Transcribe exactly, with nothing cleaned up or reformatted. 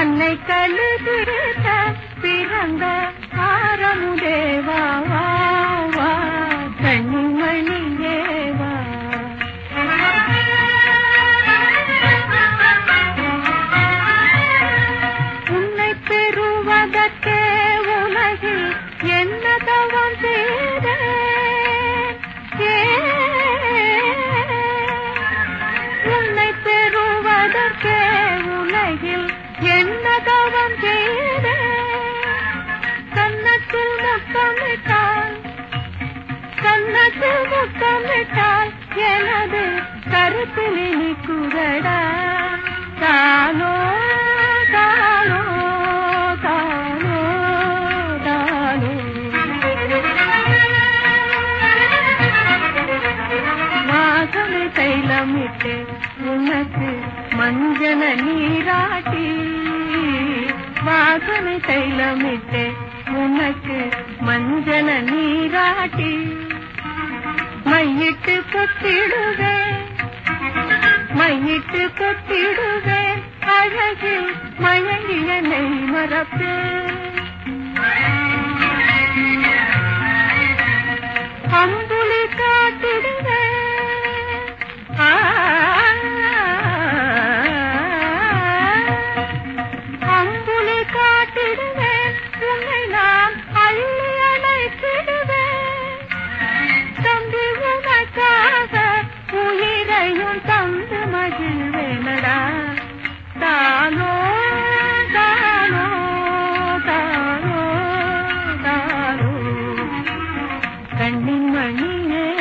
அன்னை கழுதிருத்த பிறந்த ஆரமுதேவா கண்மணியேவா. உன்னை பெறுவதற்கே உலகில் என்ன தவம் செய்தேன், உன்னை பெறுவதற்கே உலகில் என்ன தவம் செய்தேன். கன்னத்தில் முத்தமிட்டால் கன்னத்தில் முத்தமிட்டால் எனது கருத்தில் இனிக்குதடா. தானோ தானோ தானோ தானோ. வாசனை தைலமிட்டு உனக்கு மஞ்சன நீராட்டி, வாசனை தைலமிட்டு உனக்கு மஞ்சன நீராட்டி, மையிட்டு பொத்திடுவேன் மையிட்டு பொத்திடுவேன் அழகில் மயங்கியனை மறப்பேன். அம்புலி காட்டிடுவேன் அம்புலி காட்டிடுவேன் உன்னை நான் அள்ளி அழைத்திடுவேன். தம்பி உனக்காக உயிரையும் தந்து மகிழ்வேனடா. தானோ தானோ தானோ தானோ கண்ணின் மணியே.